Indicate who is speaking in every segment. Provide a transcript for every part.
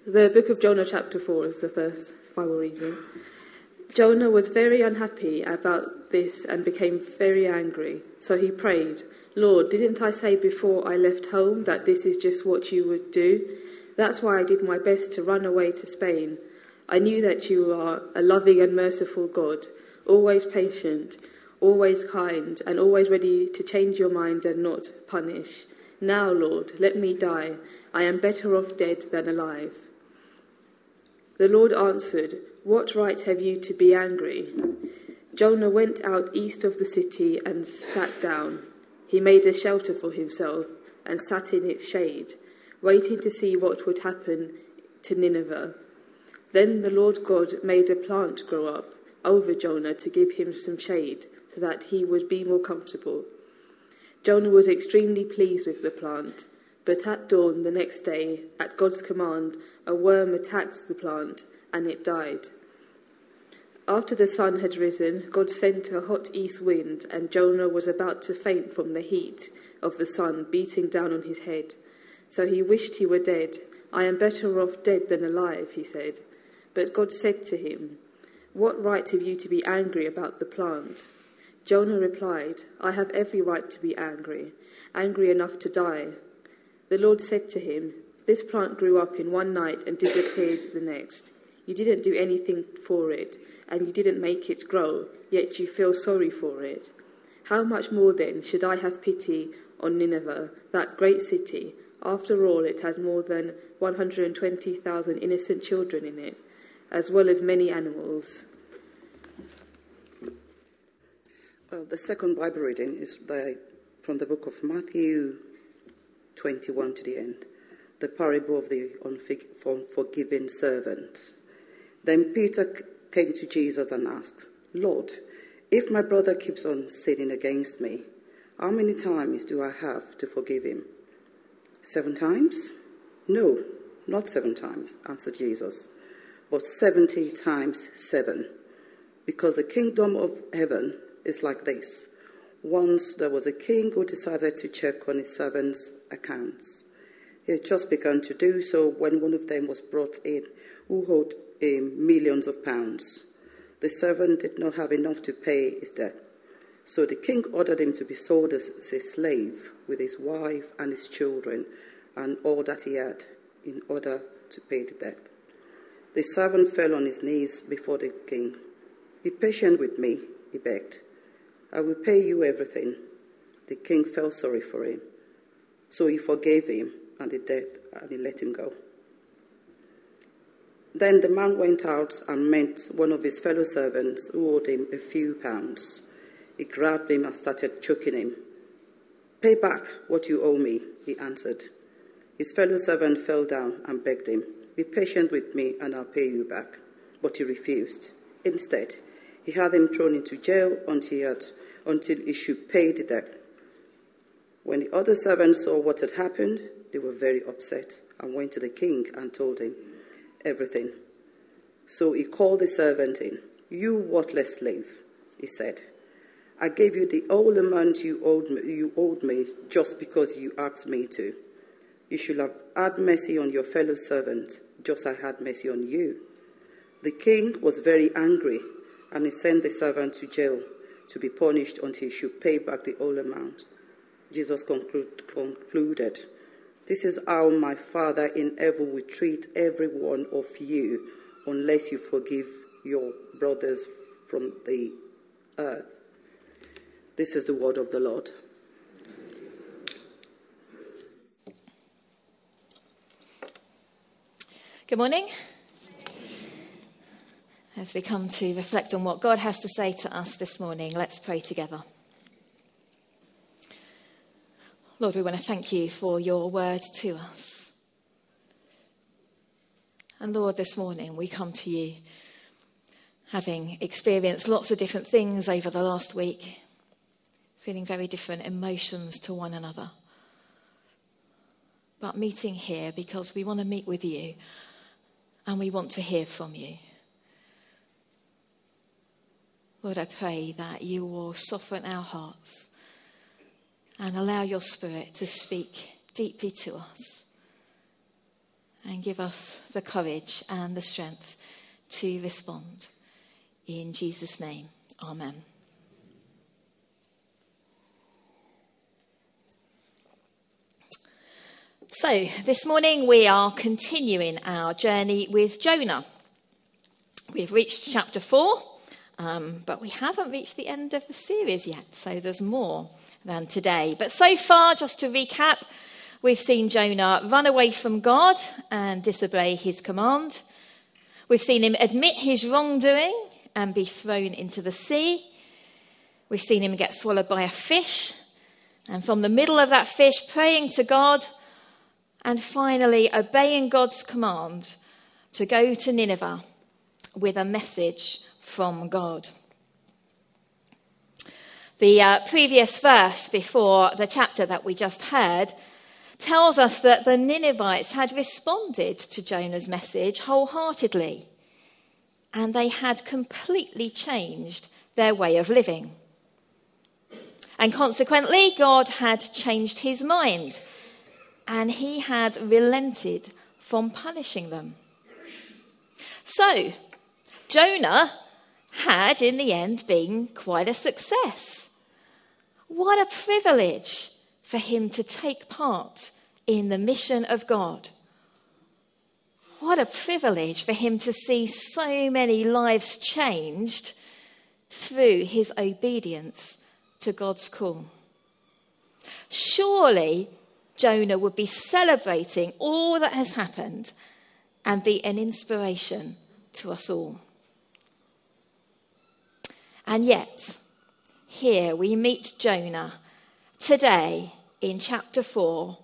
Speaker 1: The book of Jonah chapter 4 is the first Bible reading. Jonah was very unhappy about this and became very angry. So he prayed, "Lord, didn't I say before I left home that this is just what you would do? That's why I did my best to run away to Spain. I knew that you are a loving and merciful God, always patient, always kind, and always ready to change your mind and not punish. Now, Lord, let me die. I am better off dead than alive." The Lord answered, "What right have you to be angry?" Jonah went out east of the city and sat down. He made a shelter for himself and sat in its shade, waiting to see what would happen to Nineveh. Then the Lord God made a plant grow up over Jonah to give him some shade so that he would be more comfortable. Jonah was extremely pleased with the plant, but at dawn the next day, at God's command, a worm attacked the plant and it died. After the sun had risen, God sent a hot east wind, and Jonah was about to faint from the heat of the sun beating down on his head. So he wished he were dead. "I am better off dead than alive," he said. But God said to him, "What right have you to be angry about the plant?" Jonah replied, "I have every right to be angry, angry enough to die." The Lord said to him, "This plant grew up in one night and disappeared the next. You didn't do anything for it, and you didn't make it grow, yet you feel sorry for it. How much more then should I have pity on Nineveh, that great city? After all, it has more than 120,000 innocent children in it, as well as many animals."
Speaker 2: Well, the second Bible reading is from the book of Matthew 21 to the end, the parable of the unforgiving servant. Then Peter came to Jesus and asked, "Lord, if my brother keeps on sinning against me, how many times do I have to forgive him? 7 times? No, not 7 times, answered Jesus, but 70 times 7. Because the kingdom of heaven is like this. Once there was a king who decided to check on his servants' accounts. He had just begun to do so when one of them was brought in who owed him millions of pounds. The servant did not have enough to pay his debt. So the king ordered him to be sold as a slave with his wife and his children and all that he had in order to pay the debt. The servant fell on his knees before the king. "Be patient with me," he begged. "I will pay you everything." The king felt sorry for him. So he forgave him and he let him go. Then the man went out and met one of his fellow servants who owed him a few pounds. He grabbed him and started choking him. "Pay back what you owe me," he answered. His fellow servant fell down and begged him, "Be patient with me and I'll pay you back." But he refused. Instead, he had him thrown into jail until he should pay the debt. When the other servants saw what had happened, they were very upset and went to the king and told him everything. So he called the servant in. "You worthless slave," he said. "I gave you the whole amount you owed me just because you asked me to. You should have had mercy on your fellow servant, just as I had mercy on you." The king was very angry, and he sent the servant to jail to be punished until he should pay back the whole amount. Jesus concluded, "This is how my Father in heaven will treat every one of you unless you forgive your brothers from the earth." This is the word of the Lord.
Speaker 3: Good morning. As we come to reflect on what God has to say to us this morning, let's pray together. Lord, we want to thank you for your word to us. And Lord, this morning we come to you having experienced lots of different things over the last week, feeling very different emotions to one another. But meeting here because we want to meet with you and we want to hear from you. Lord, I pray that you will soften our hearts and allow your Spirit to speak deeply to us and give us the courage and the strength to respond. In Jesus' name, amen. So, this morning we are continuing our journey with Jonah. We've reached chapter 4, but we haven't reached the end of the series yet, so there's more than today. But so far, just to recap, we've seen Jonah run away from God and disobey his command. We've seen him admit his wrongdoing and be thrown into the sea. We've seen him get swallowed by a fish, and from the middle of that fish, praying to God, and finally obeying God's command to go to Nineveh with a message from God. The previous verse before the chapter that we just heard tells us that the Ninevites had responded to Jonah's message wholeheartedly, and they had completely changed their way of living. And consequently, God had changed his mind, and he had relented from punishing them. So, Jonah had in the end been quite a success. What a privilege for him to take part in the mission of God. What a privilege for him to see so many lives changed through his obedience to God's call. Surely Jonah would be celebrating all that has happened and be an inspiration to us all. And yet, here we meet Jonah today in chapter 4,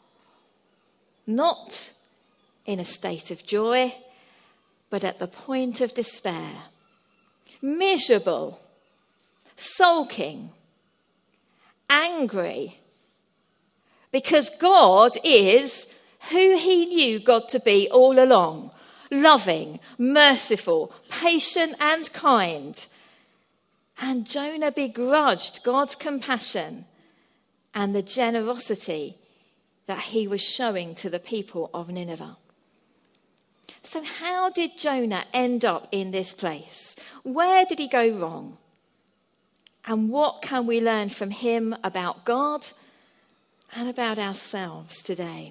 Speaker 3: not in a state of joy, but at the point of despair, miserable, sulking, angry, because God is who he knew God to be all along: loving, merciful, patient and kind. And Jonah begrudged God's compassion and the generosity that he was showing to the people of Nineveh. So how did Jonah end up in this place? Where did he go wrong? And what can we learn from him about God and about ourselves today?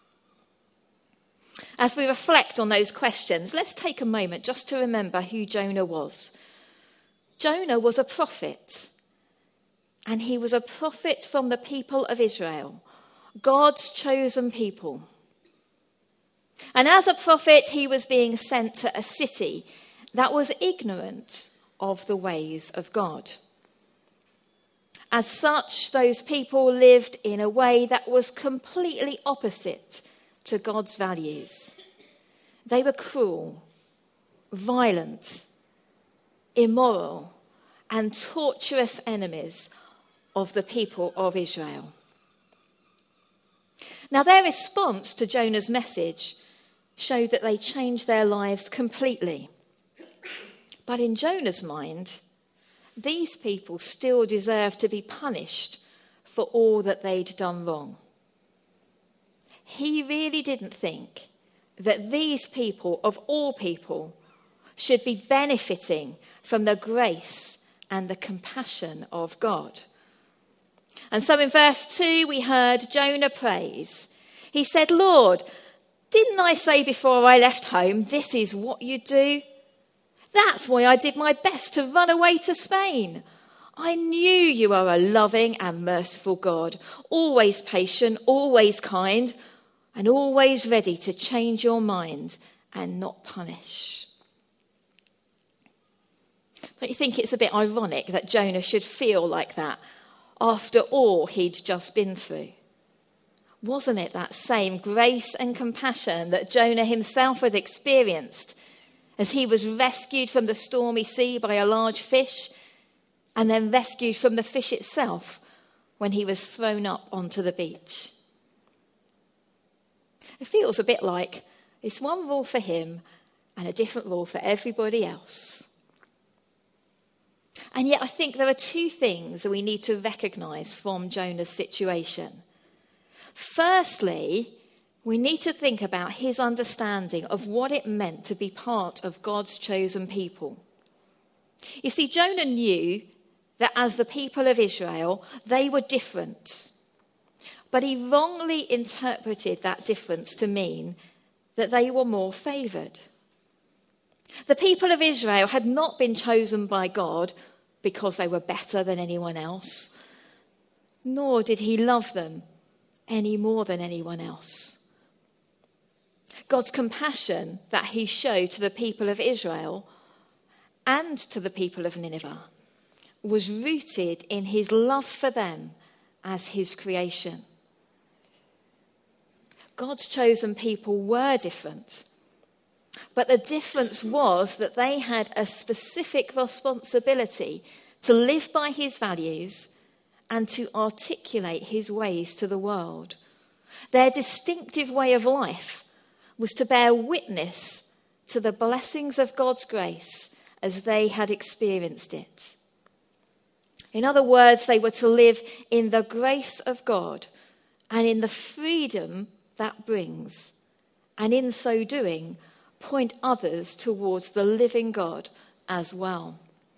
Speaker 3: As we reflect on those questions, let's take a moment just to remember who Jonah was. Jonah was a prophet, and he was a prophet from the people of Israel, God's chosen people. And as a prophet, he was being sent to a city that was ignorant of the ways of God. As such, those people lived in a way that was completely opposite to God's values. They were cruel, violent, immoral, and torturous enemies of the people of Israel. Now, their response to Jonah's message showed that they changed their lives completely. But in Jonah's mind, these people still deserved to be punished for all that they'd done wrong. He really didn't think that these people, of all people, should be benefiting from the grace and the compassion of God. And so in verse 2, we heard Jonah praise. He said, "Lord, didn't I say before I left home, this is what you do? That's why I did my best to run away to Spain. I knew you are a loving and merciful God, always patient, always kind, and always ready to change your mind and not punish." Don't you think it's a bit ironic that Jonah should feel like that after all he'd just been through? Wasn't it that same grace and compassion that Jonah himself had experienced as he was rescued from the stormy sea by a large fish and then rescued from the fish itself when he was thrown up onto the beach? It feels a bit like it's one rule for him and a different rule for everybody else. And yet I think there are two things that we need to recognise from Jonah's situation. Firstly, we need to think about his understanding of what it meant to be part of God's chosen people. You see, Jonah knew that as the people of Israel, they were different. But he wrongly interpreted that difference to mean that they were more favoured. The people of Israel had not been chosen by God because they were better than anyone else, nor did he love them any more than anyone else. God's compassion that he showed to the people of Israel and to the people of Nineveh was rooted in his love for them as his creation. God's chosen people were different, but the difference was that they had a specific responsibility to live by his values and to articulate his ways to the world. Their distinctive way of life was to bear witness to the blessings of God's grace as they had experienced it. In other words, they were to live in the grace of God and in the freedom that brings, and in so doing, point others towards the living God as well.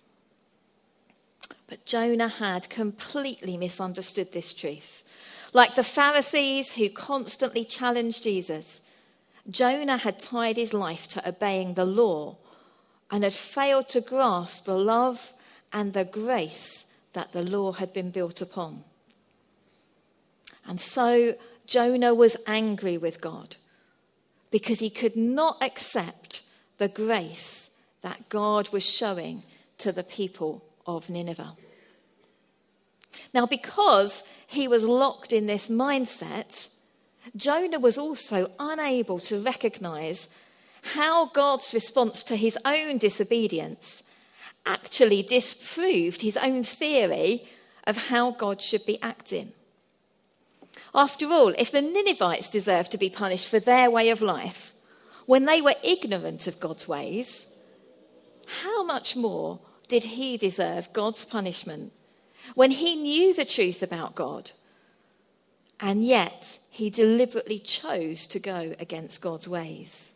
Speaker 3: But Jonah had completely misunderstood this truth. Like the Pharisees who constantly challenged Jesus, Jonah had tied his life to obeying the law and had failed to grasp the love and the grace that the law had been built upon. And so Jonah was angry with God because he could not accept the grace that God was showing to the people of Nineveh. Now, because he was locked in this mindset, Jonah was also unable to recognize how God's response to his own disobedience actually disproved his own theory of how God should be acting. After all, if the Ninevites deserved to be punished for their way of life when they were ignorant of God's ways, how much more did he deserve God's punishment when he knew the truth about God, and yet he deliberately chose to go against God's ways?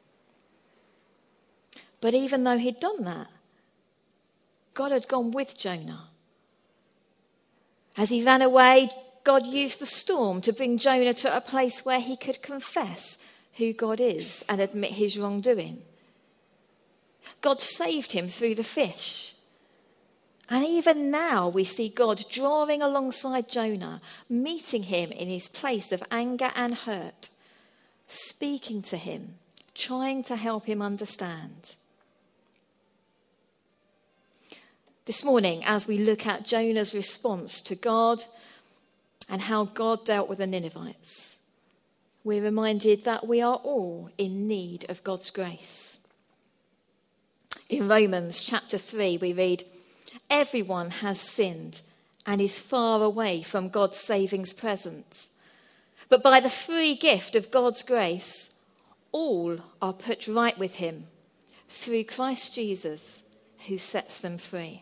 Speaker 3: But even though he'd done that, God had gone with Jonah. As he ran away, God used the storm to bring Jonah to a place where he could confess who God is and admit his wrongdoing. God saved him through the fish. And even now we see God drawing alongside Jonah, meeting him in his place of anger and hurt, speaking to him, trying to help him understand. This morning, as we look at Jonah's response to God and how God dealt with the Ninevites, we're reminded that we are all in need of God's grace. In Romans chapter 3, we read, "Everyone has sinned and is far away from God's saving presence. But by the free gift of God's grace, all are put right with him through Christ Jesus, who sets them free."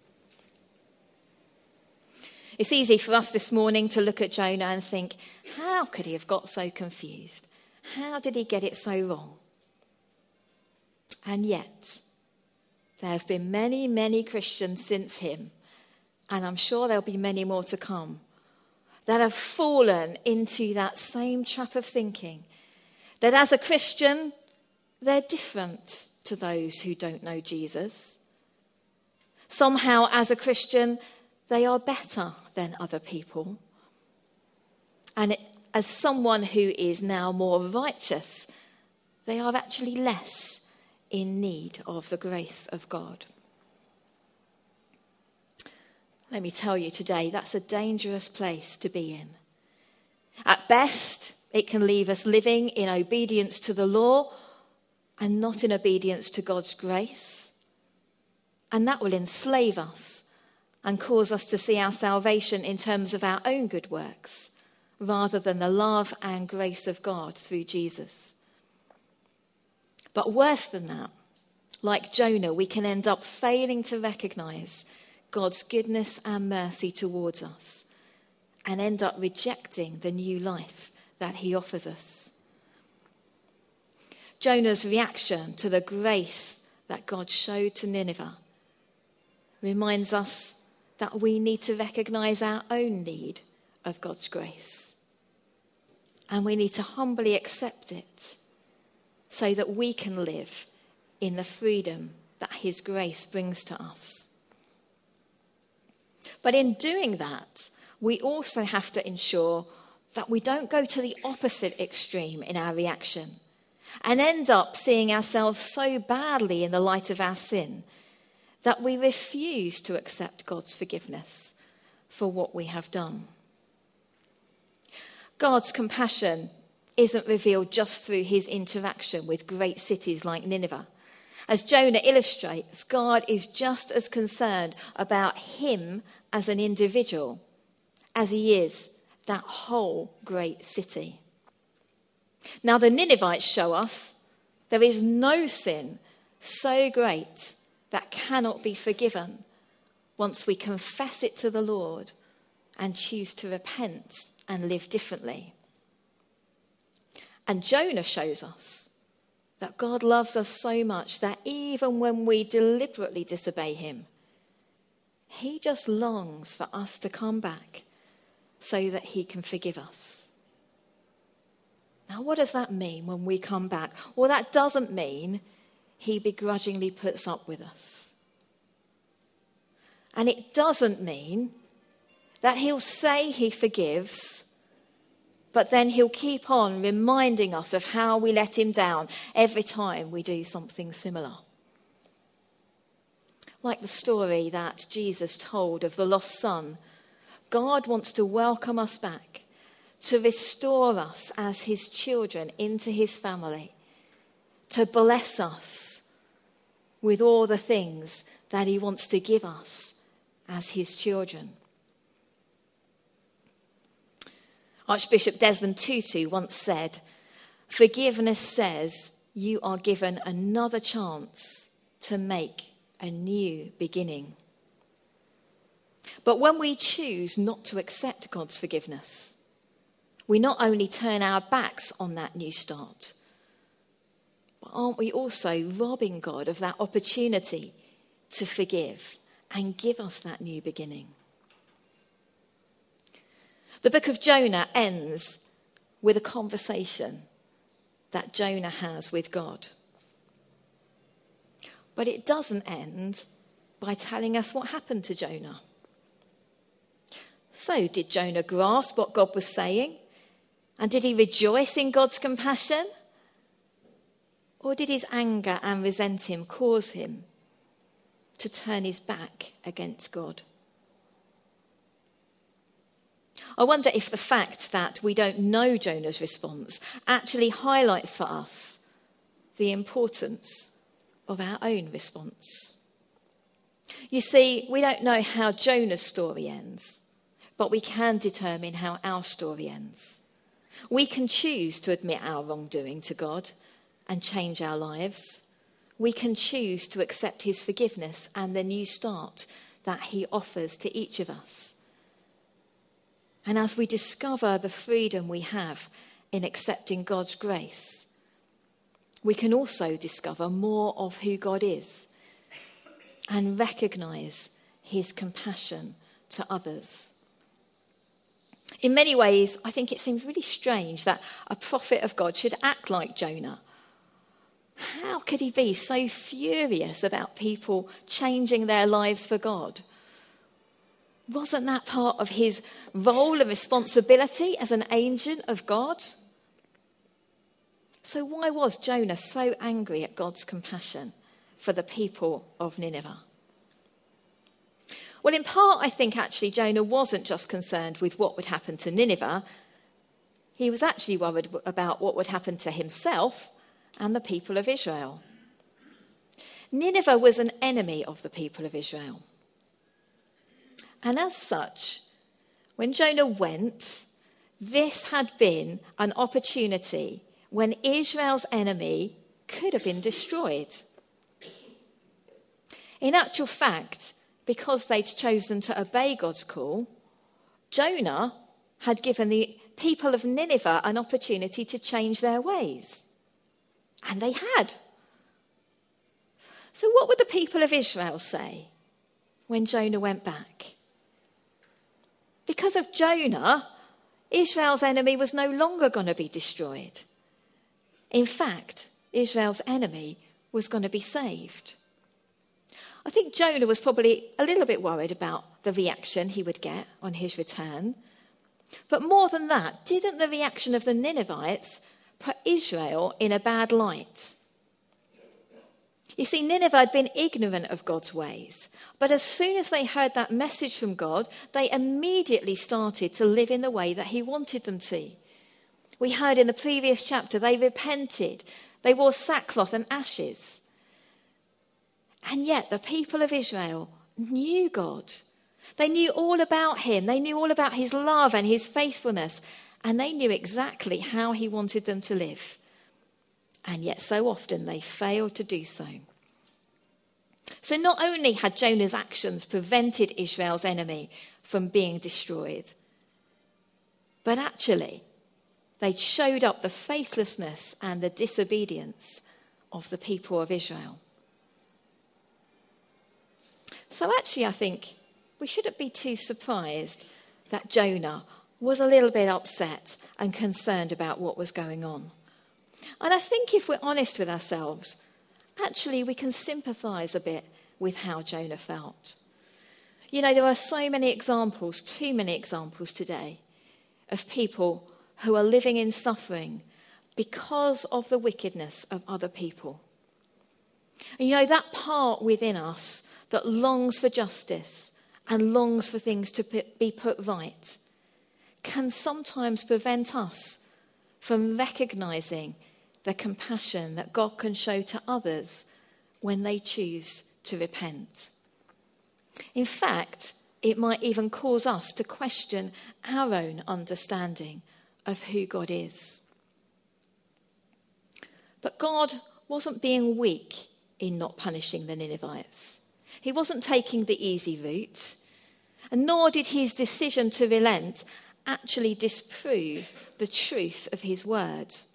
Speaker 3: It's easy for us this morning to look at Jonah and think, how could he have got so confused? How did he get it so wrong? And yet, there have been many, many Christians since him, and I'm sure there'll be many more to come, that have fallen into that same trap of thinking, that as a Christian, they're different to those who don't know Jesus. Somehow, as a Christian, they are better than other people. And as someone who is now more righteous, they are actually less in need of the grace of God. Let me tell you today, that's a dangerous place to be in. At best, it can leave us living in obedience to the law and not in obedience to God's grace. And that will enslave us and cause us to see our salvation in terms of our own good works, rather than the love and grace of God through Jesus. But worse than that, like Jonah, we can end up failing to recognise God's goodness and mercy towards us and end up rejecting the new life that he offers us. Jonah's reaction to the grace that God showed to Nineveh reminds us that we need to recognise our own need of God's grace. And we need to humbly accept it so that we can live in the freedom that his grace brings to us. But in doing that, we also have to ensure that we don't go to the opposite extreme in our reaction and end up seeing ourselves so badly in the light of our sin that we refuse to accept God's forgiveness for what we have done. God's compassion isn't revealed just through his interaction with great cities like Nineveh. As Jonah illustrates, God is just as concerned about him as an individual as he is that whole great city. Now, the Ninevites show us there is no sin so great that cannot be forgiven once we confess it to the Lord and choose to repent and live differently. And Jonah shows us that God loves us so much that even when we deliberately disobey him, he just longs for us to come back so that he can forgive us. Now, what does that mean when we come back? Well, that doesn't mean he begrudgingly puts up with us. And it doesn't mean that he'll say he forgives, but then he'll keep on reminding us of how we let him down every time we do something similar. Like the story that Jesus told of the lost son, God wants to welcome us back, to restore us as his children into his family, to bless us with all the things that he wants to give us as his children. Archbishop Desmond Tutu once said, "Forgiveness says you are given another chance to make a new beginning." But when we choose not to accept God's forgiveness, we not only turn our backs on that new start, but aren't we also robbing God of that opportunity to forgive and give us that new beginning? The book of Jonah ends with a conversation that Jonah has with God. But it doesn't end by telling us what happened to Jonah. So, did Jonah grasp what God was saying? And did he rejoice in God's compassion? Or did his anger and resentment cause him to turn his back against God? I wonder if the fact that we don't know Jonah's response actually highlights for us the importance of our own response. You see, we don't know how Jonah's story ends, but we can determine how our story ends. We can choose to admit our wrongdoing to God and change our lives. We can choose to accept his forgiveness and the new start that he offers to each of us. And as we discover the freedom we have in accepting God's grace, we can also discover more of who God is and recognise his compassion to others. In many ways, I think it seems really strange that a prophet of God should act like Jonah. How could he be so furious about people changing their lives for God? Wasn't that part of his role and responsibility as an agent of God? So why was Jonah so angry at God's compassion for the people of Nineveh? Well, in part, I think actually Jonah wasn't just concerned with what would happen to Nineveh. He was actually worried about what would happen to himself and the people of Israel. Nineveh was an enemy of the people of Israel. And as such, when Jonah went, this had been an opportunity when Israel's enemy could have been destroyed. In actual fact, because they'd chosen to obey God's call, Jonah had given the people of Nineveh an opportunity to change their ways. And they had. So what would the people of Israel say when Jonah went back? Because of Jonah, Israel's enemy was no longer going to be destroyed. In fact, Israel's enemy was going to be saved. I think Jonah was probably a little bit worried about the reaction he would get on his return. But more than that, didn't the reaction of the Ninevites put Israel in a bad light? You see, Nineveh had been ignorant of God's ways. But as soon as they heard that message from God, they immediately started to live in the way that he wanted them to. We heard in the previous chapter, they repented. They wore sackcloth and ashes. And yet the people of Israel knew God. They knew all about him. They knew all about his love and his faithfulness. And they knew exactly how he wanted them to live. And yet so often they failed to do so. So not only had Jonah's actions prevented Israel's enemy from being destroyed, but actually they'd showed up the faithlessness and the disobedience of the people of Israel. So actually I think we shouldn't be too surprised that Jonah was a little bit upset and concerned about what was going on. And I think if we're honest with ourselves, actually we can sympathise a bit with how Jonah felt. You know, there are so many examples, too many examples today, of people who are living in suffering because of the wickedness of other people. And you know, that part within us that longs for justice and longs for things to be put right can sometimes prevent us from recognising the compassion that God can show to others when they choose to repent. In fact, it might even cause us to question our own understanding of who God is. But God wasn't being weak in not punishing the Ninevites. He wasn't taking the easy route, and nor did his decision to relent actually disprove the truth of his words.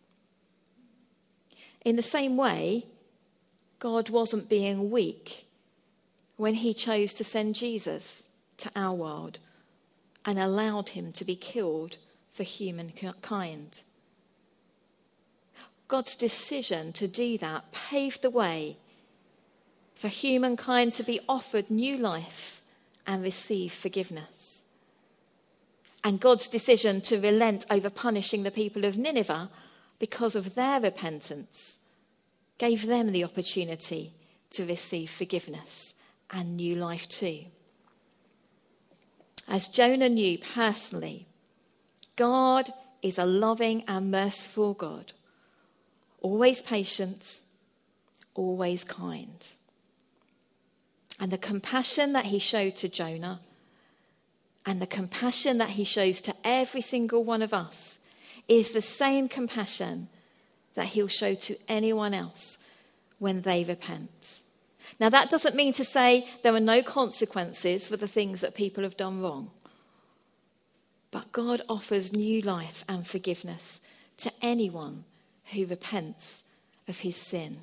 Speaker 3: In the same way, God wasn't being weak when he chose to send Jesus to our world and allowed him to be killed for humankind. God's decision to do that paved the way for humankind to be offered new life and receive forgiveness. And God's decision to relent over punishing the people of Nineveh because of their repentance gave them the opportunity to receive forgiveness and new life too. As Jonah knew personally, God is a loving and merciful God, always patient, always kind. And the compassion that he showed to Jonah and the compassion that he shows to every single one of us is the same compassion that he'll show to anyone else when they repent. Now, that doesn't mean to say there are no consequences for the things that people have done wrong. But God offers new life and forgiveness to anyone who repents of his sin.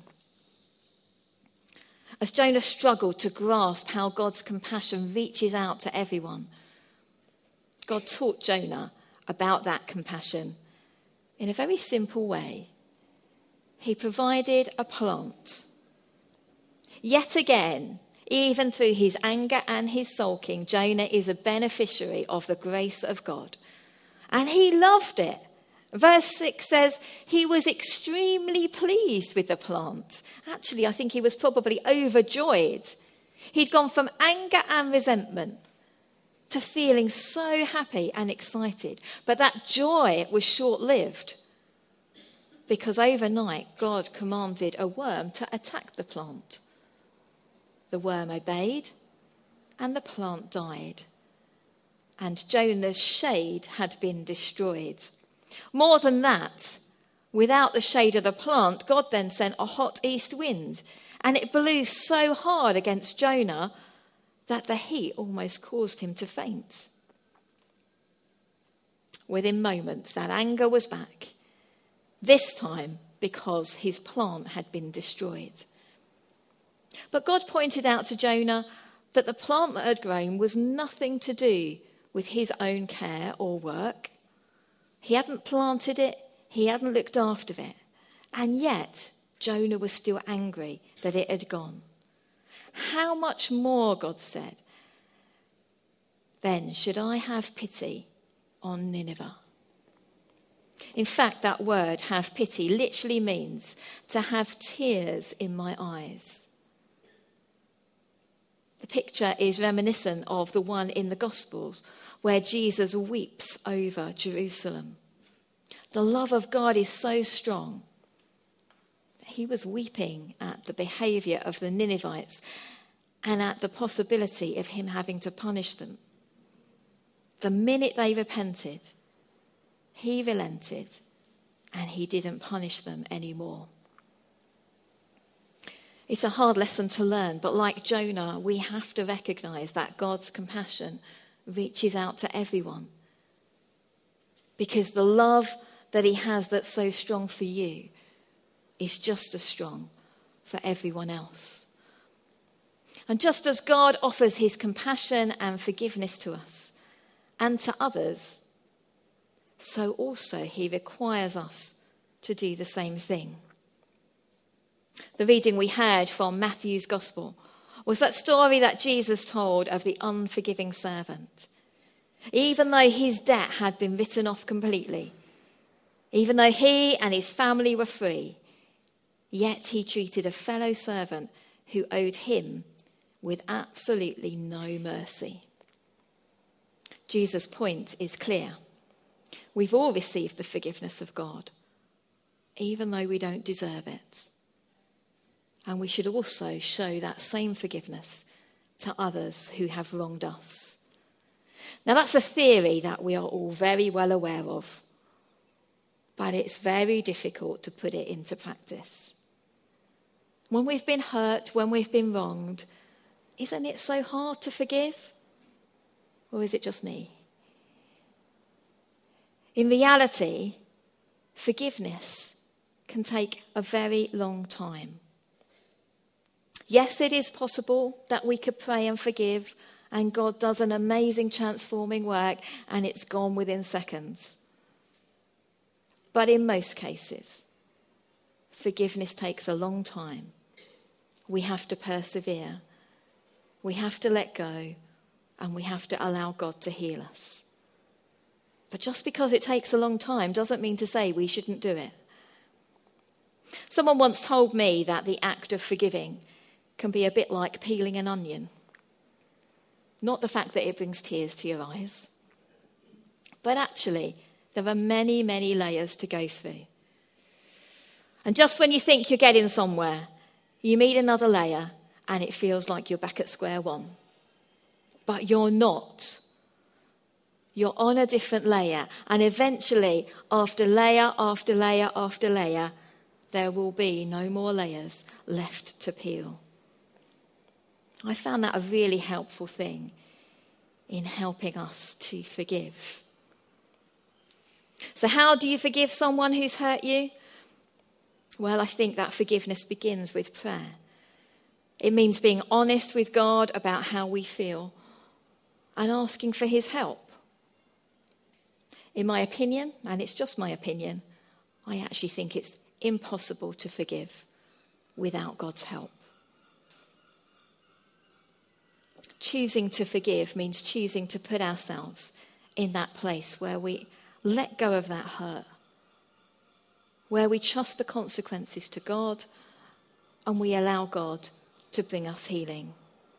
Speaker 3: As Jonah struggled to grasp how God's compassion reaches out to everyone, God taught Jonah about that compassion in a very simple way. He provided a plant. Yet again, even through his anger and his sulking, Jonah is a beneficiary of the grace of God. And he loved it. Verse 6 says he was extremely pleased with the plant. Actually, I think he was probably overjoyed. He'd gone from anger and resentment to feeling so happy and excited. But that joy was short-lived, because overnight God commanded a worm to attack the plant. The worm obeyed, and the plant died. And Jonah's shade had been destroyed. More than that, without the shade of the plant, God then sent a hot east wind, and it blew so hard against Jonah that the heat almost caused him to faint. Within moments, that anger was back, this time because his plant had been destroyed. But God pointed out to Jonah that the plant that had grown was nothing to do with his own care or work. He hadn't planted it, he hadn't looked after it. And yet, Jonah was still angry that it had gone. How much more, God said, then should I have pity on Nineveh? In fact, that word, have pity, literally means to have tears in my eyes. The picture is reminiscent of the one in the Gospels where Jesus weeps over Jerusalem. The love of God is so strong. He was weeping at the behaviour of the Ninevites and at the possibility of him having to punish them. The minute they repented, he relented and he didn't punish them anymore. It's a hard lesson to learn, but like Jonah, we have to recognise that God's compassion reaches out to everyone. Because the love that he has that's so strong for you is just as strong for everyone else. And just as God offers his compassion and forgiveness to us and to others, so also he requires us to do the same thing. The reading we heard from Matthew's Gospel was that story that Jesus told of the unforgiving servant. Even though his debt had been written off completely, even though he and his family were free, yet he treated a fellow servant who owed him with absolutely no mercy. Jesus' point is clear. We've all received the forgiveness of God, even though we don't deserve it. And we should also show that same forgiveness to others who have wronged us. Now, that's a theory that we are all very well aware of, but it's very difficult to put it into practice. When we've been hurt, when we've been wronged, isn't it so hard to forgive? Or is it just me? In reality, forgiveness can take a very long time. Yes, it is possible that we could pray and forgive, and God does an amazing transforming work, and it's gone within seconds. But in most cases, forgiveness takes a long time. We have to persevere. We have to let go, and we have to allow God to heal us. But just because it takes a long time doesn't mean to say we shouldn't do it. Someone once told me that the act of forgiving can be a bit like peeling an onion. Not the fact that it brings tears to your eyes, but actually there are many, many layers to go through. And just when you think you're getting somewhere, you meet another layer and it feels like you're back at square one. But you're not. You're on a different layer, and eventually, after layer after layer after layer, there will be no more layers left to peel. I found that a really helpful thing in helping us to forgive. So how do you forgive someone who's hurt you? Well, I think that forgiveness begins with prayer. It means being honest with God about how we feel and asking for his help. In my opinion, and it's just my opinion, I actually think it's impossible to forgive without God's help. Choosing to forgive means choosing to put ourselves in that place where we let go of that hurt, where we trust the consequences to God, and we allow God to bring us healing.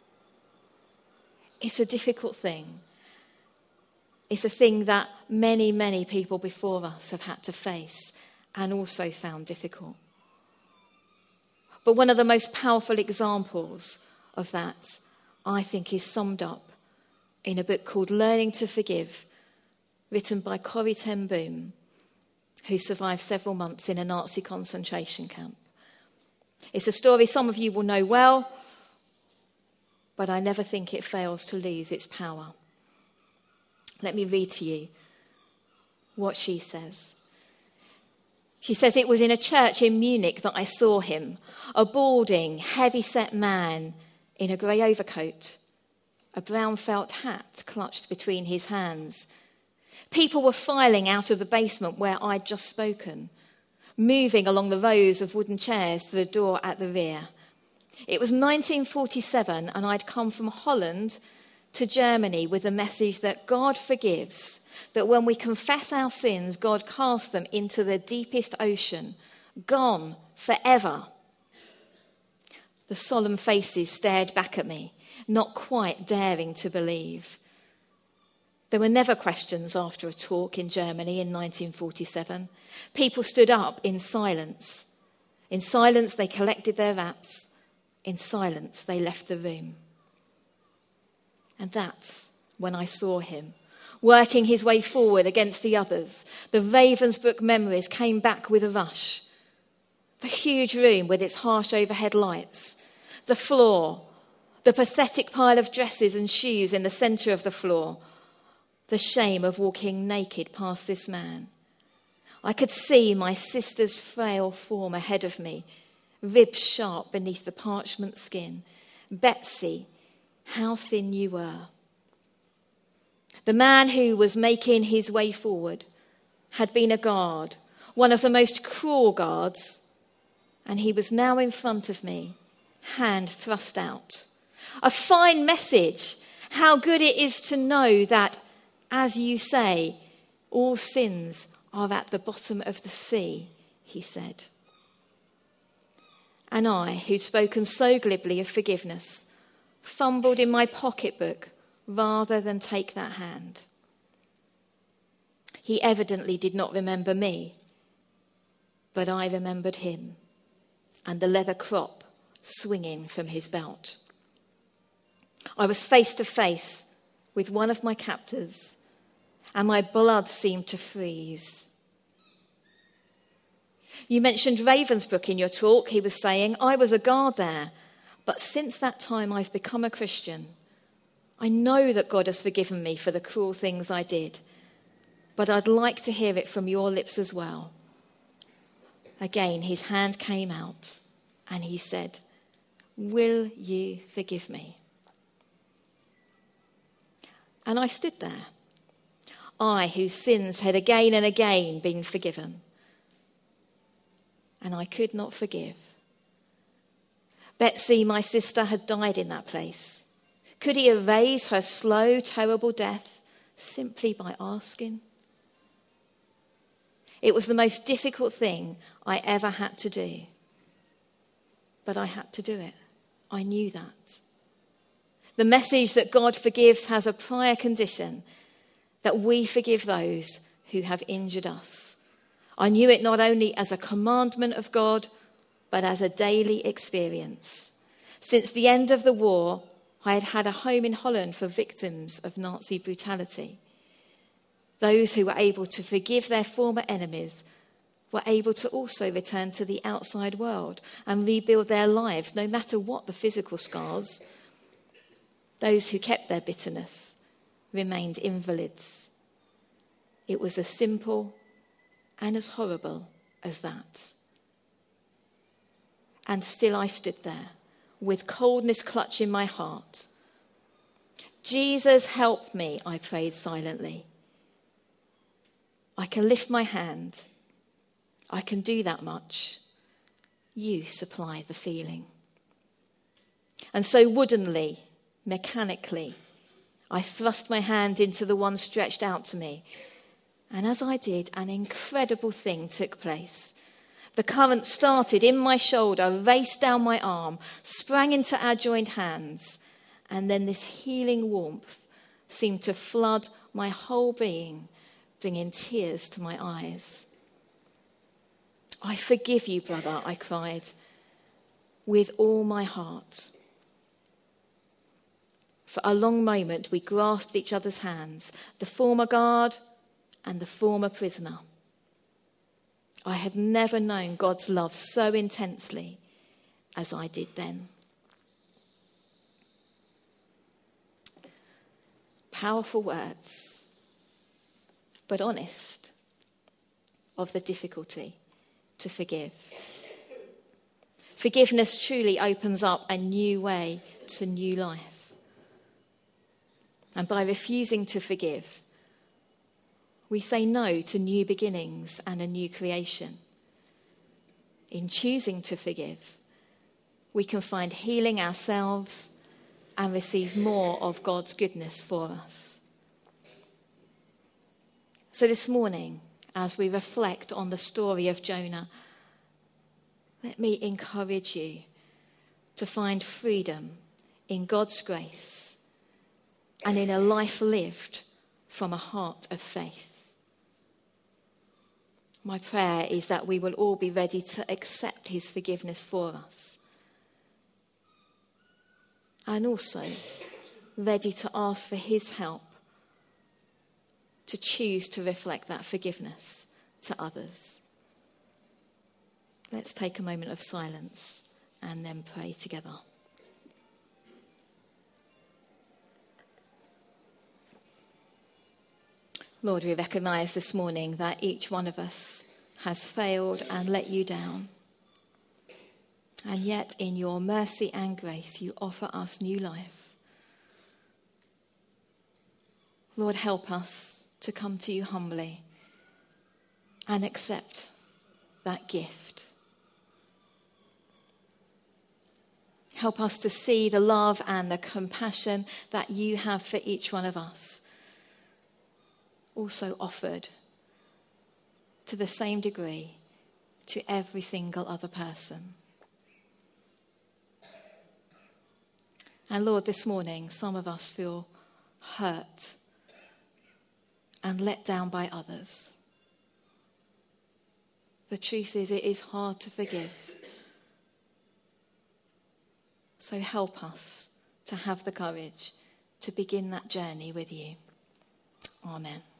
Speaker 3: It's a difficult thing. It's a thing that many, many people before us have had to face and also found difficult. But one of the most powerful examples of that, I think, is summed up in a book called Learning to Forgive, written by Corrie ten Boom, who survived several months in a Nazi concentration camp. It's a story some of you will know well, but I never think it fails to lose its power. Let me read to you what she says. She says, it was in a church in Munich that I saw him, a balding, heavy-set man in a grey overcoat, a brown felt hat clutched between his hands. People were filing out of the basement where I'd just spoken, moving along the rows of wooden chairs to the door at the rear. It was 1947, and I'd come from Holland to Germany with the message that God forgives, that when we confess our sins, God casts them into the deepest ocean, gone forever. The solemn faces stared back at me, not quite daring to believe. There were never questions after a talk in Germany in 1947. People stood up in silence. In silence, they collected their wraps. In silence, they left the room. And that's when I saw him, working his way forward against the others. The Ravensbrück memories came back with a rush. The huge room with its harsh overhead lights, the floor, the pathetic pile of dresses and shoes in the centre of the floor, the shame of walking naked past this man. I could see my sister's frail form ahead of me, ribs sharp beneath the parchment skin. Betsy, how thin you were. The man who was making his way forward had been a guard, one of the most cruel guards, and he was now in front of me, hand thrust out. A fine message. How good it is to know that, as you say, all sins are at the bottom of the sea, he said. And I, who'd spoken so glibly of forgiveness, fumbled in my pocketbook rather than take that hand. He evidently did not remember me, but I remembered him and the leather crop swinging from his belt. I was face to face with one of my captors, and my blood seemed to freeze. You mentioned Ravensbrück in your talk, he was saying. I was a guard there, but since that time I've become a Christian. I know that God has forgiven me for the cruel things I did, but I'd like to hear it from your lips as well. Again, his hand came out, and he said, "Will you forgive me?" And I stood there, I whose sins had again and again been forgiven. And I could not forgive. Betsy, my sister, had died in that place. Could he erase her slow, terrible death simply by asking? It was the most difficult thing I ever had to do. But I had to do it. I knew that. The message that God forgives has a prior condition, that we forgive those who have injured us. I knew it not only as a commandment of God, but as a daily experience. Since the end of the war, I had had a home in Holland for victims of Nazi brutality. Those who were able to forgive their former enemies were able to also return to the outside world and rebuild their lives, no matter what the physical scars. Those who kept their bitterness remained invalids. It was as simple and as horrible as that. And still I stood there, with coldness clutching my heart. Jesus, help me, I prayed silently. I can lift my hand. I can do that much. You supply the feeling. And so woodenly, mechanically, I thrust my hand into the one stretched out to me. And as I did, an incredible thing took place. The current started in my shoulder, raced down my arm, sprang into our joined hands, and then this healing warmth seemed to flood my whole being, bringing tears to my eyes. I forgive you, brother, I cried, with all my heart. For a long moment we grasped each other's hands, the former guard and the former prisoner. I had never known God's love so intensely as I did then. Powerful words, but honest of the difficulty. to forgive. Forgiveness truly opens up a new way to new life. And by refusing to forgive, we say no to new beginnings and a new creation. In choosing to forgive, we can find healing ourselves and receive more of God's goodness for us. So this morning, as we reflect on the story of Jonah, let me encourage you to find freedom in God's grace and in a life lived from a heart of faith. My prayer is that we will all be ready to accept his forgiveness for us, and also ready to ask for his help to choose to reflect that forgiveness to others. Let's take a moment of silence and then pray together. Lord, we recognise this morning that each one of us has failed and let you down. And yet in your mercy and grace, you offer us new life. Lord, help us to come to you humbly and accept that gift. Help us to see the love and the compassion that you have for each one of us, also offered to the same degree to every single other person. And Lord, this morning, some of us feel hurt and let down by others. The truth is, it is hard to forgive. So help us to have the courage to begin that journey with you. Amen.